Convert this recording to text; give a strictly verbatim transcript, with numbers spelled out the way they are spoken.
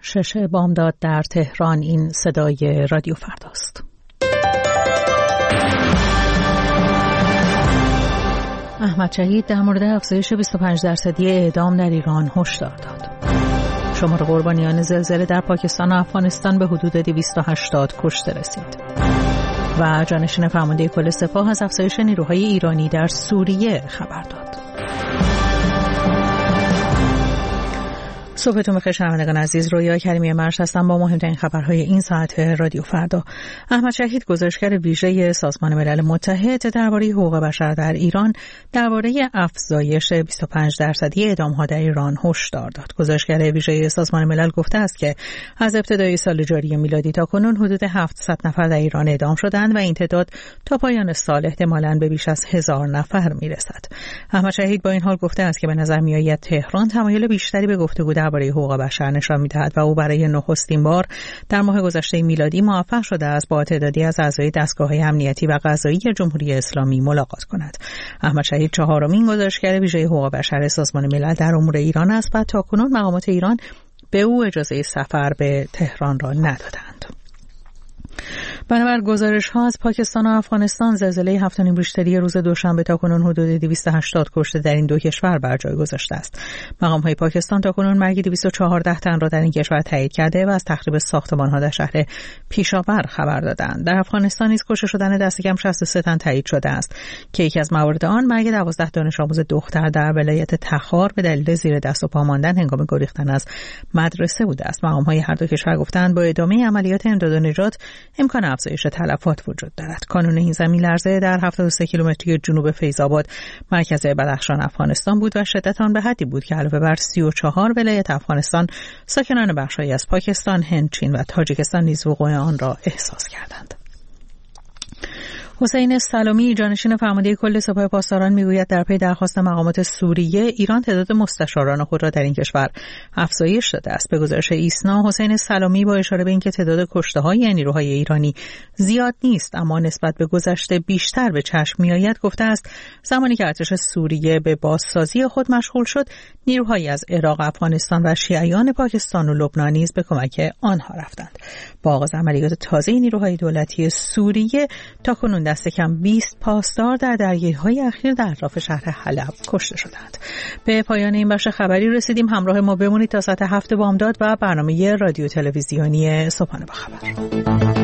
شش بامداد در تهران. این صدای رادیو فرداست. احمد شهید در مورد افزایش بیست و پنج درصدی اعدام در ایران هشدار داد. شمار قربانیان زلزله در پاکستان و افغانستان به حدود دویست و هشتاد کشته رسید. و جانشین فرمانده کل سپاه از افزایش نیروهای ایرانی در سوریه خبر داد. صبحتون بخیر شنوندگان عزیز، رویا کریمی مرش هستم با مهمترین خبرهای این ساعت رادیو فردا. احمد شهید گزارشگر ویژه سازمان ملل متحد درباره حقوق بشر در ایران درباره افزایش بیست و پنج درصدی اعدام‌ها در ایران هشدار داد. گزارشگر ویژه سازمان ملل گفته است که از ابتدای سال جاری میلادی تا کنون حدود هفتصد نفر در ایران اعدام شدند و این تعداد تا پایان سال احتمالاً به بیش از هزار نفر میرسد. احمد شهید با این حال گفته است که به نظر میآید تهران تمایل بیشتری به گفتگو درباره حقوق بشر نشان می‌دهد و او برای نخستین بار در ماه گذشته میلادی موفق شده است با تعدادی از اعضای دستگاه‌های امنیتی و قضایی جمهوری اسلامی ملاقات کند. احمد شهید چهارمین گزارشگر ویژه حقوق بشر سازمان ملل در امور ایران است و تاکنون مقامات ایران به او اجازه سفر به تهران را ندادند. بنابر گزارش‌ها از پاکستان و افغانستان، زلزله هفت و نیم ریشتری روز دوشنبه تاکنون حدود دویست و هشتاد کشته در این دو کشور بر جای گذاشته است. مقام‌های پاکستان تاکنون مرگ دویست و چهارده تن را در این کشور تایید کرده و از تخریب ساختمان‌ها در شهر پیشاور خبر دادند. در افغانستان نیز کشته شدن دست کم شصت و سه تن تایید شده است که یکی از موارد آن مرگ دوازده دانش آموز دختر در ولایت تخار به دلیل زیر دست و پا ماندن هنگام گریختن از مدرسه بوده است. مقام‌های هر دو کشور گفتند با ادامه عملیات امداد و نجات امکان افزایش تلفات وجود دارد. کانون این زمین لرزه در هفتاد و سه کیلومتری جنوب فیض‌آباد مرکز بدخشان افغانستان بود و شدت آن به حدی بود که علاوه بر سی و چهار ولایت افغانستان، ساکنان بخش‌هایی از پاکستان، هند، چین و تاجیکستان نیز وقوع آن را احساس کردند. حسین سلامی جانشین فرمانده کل سپاه پاسداران میگوید در پی درخواست مقامات سوریه ایران تعداد مستشاران خود را در این کشور افزایش داده است. به گزارش ایسنا، حسین سلامی با اشاره به اینکه تعداد کشته‌های نیروهای ایرانی زیاد نیست اما نسبت به گذشته بیشتر به چشم میآید گفته است زمانی که ارتش سوریه به بازسازی خود مشغول شد، نیروهایی از عراق، افغانستان و شیعیان پاکستان و لبنان نیز به کمک آنها رفتند. با آغاز عملیات تازه نیروهای دولتی سوریه تاکنون دست کم بیست پاسدار در درگیری‌های اخیر در اطراف شهر حلب کشته شدند. به پایان این بخش خبری رسیدیم. همراه ما بمونید تا ساعت هفت بامداد و برنامه رادیو تلویزیونی صبحانه با خبر.